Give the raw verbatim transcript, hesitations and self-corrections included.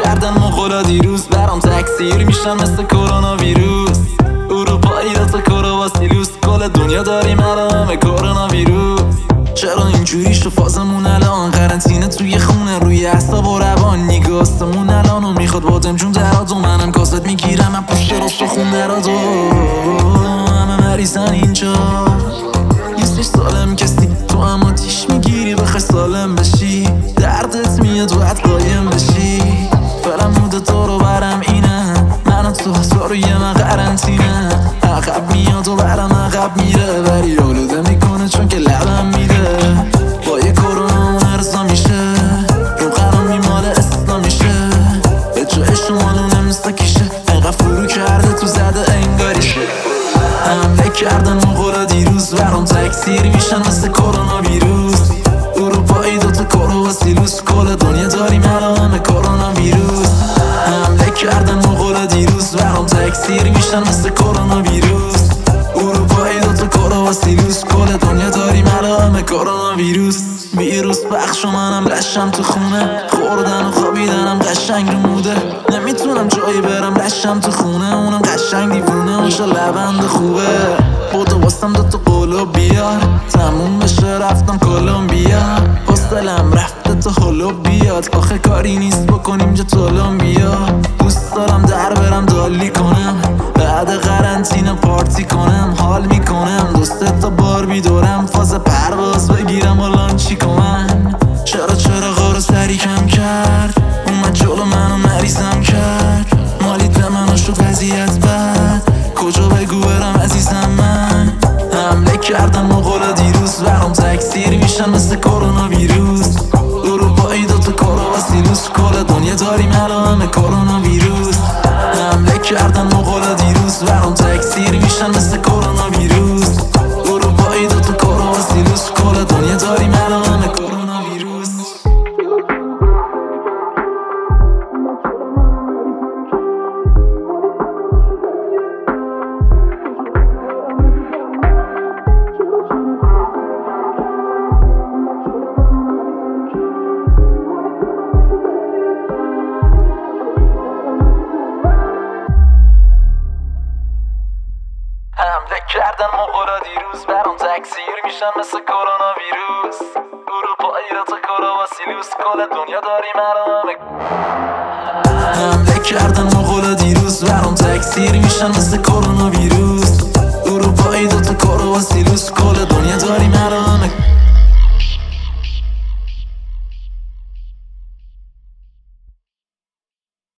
کردن مغولا دیروز برام تکثیر میشن مثل کرونا ویروس. اروپایی تا کرواسیلوس کل دنیا داریم الان کرونا ویروس. چرا اینجوری شو فازمون الان قرنطینه توی خونه روی اعصاب و روان نگاستمون الان و میخواد بادم جون درات و منم کاست میگیرم من پشت راست خون درات و همه مریضن اینجا نیستش سالم کسی تو اما تیش میگیری بخوای سالم بشی دردت میاد و باید قایم بشی فعلا مود تو رو برم اینه من و تو تو روی من قرنطینه عقب میاد و برم عقب میره ولی آلوده میکنه چون که لبم میده با یه کرونا ارزا میشه رو قرام میمال اسلا میشه به جای شمالو نمیستا کشه انقدر فرو کرده تو زده انگاریشه حمله کردن مغولا دیروز برام تکثیر میشن مثل کرونا ویروس. اروپایی دوتا کرواسیلوس کل دنیا داریم الان کرونا ویروس. حمله کردن مغولا دیروز برام تکثیر میشن مثل کرونا ویروس. اروپایی دوتا کرواسیلوس کل دنیا داریم الان کرونا ویروس. ویروس بخش و منم لشم تو خونه خوردن و خوابیدنم قشنگ رو موده نمیتونم جایی برم لشم تو خونه اونم قشنگ دیوونه اونشا لبند خوبه بودو باستم دوتا قولو بیار تموم بشه رفتم کولومبیا حوصلم رفته تا هلو بیاد آخه کاری نیست بکنیم جا طولم بیا دوست دارم در برم دالی کنم بعد قرنطینه پارتی کنم حال میکنم دوست تا بار بیدورم فاز پرواز بگیرم و لانچی کنم چرا چرا غارو سری کم کرد اومد جلو منو مریضم کرد مالیت به منو شد وضعیت بد کجا بگو برم عزیزم من حمله کردن مغولا دیروز برام تکثیر میشن مثل کرونا ویروس. اروپایی دوتا کرواسیلوس کل دنیا داریم الان کرونا ویروس. حمله کردن مغولا دیروز برام تکثیر میشن مثل کرونا ویروس. اروپایی دوتا کرواسیلوس کل دنیا داریم الان کرونا ویروس. حمله کردن مغولا دیروز برام تکثیر میشن مثل کرونا ویروس. اروپایی تا کرواسیلوس کل دنیا داریم الان حمله کردن مغولا دیروز برام تکثیر میشن مثل کرونا ویروس. اروپایی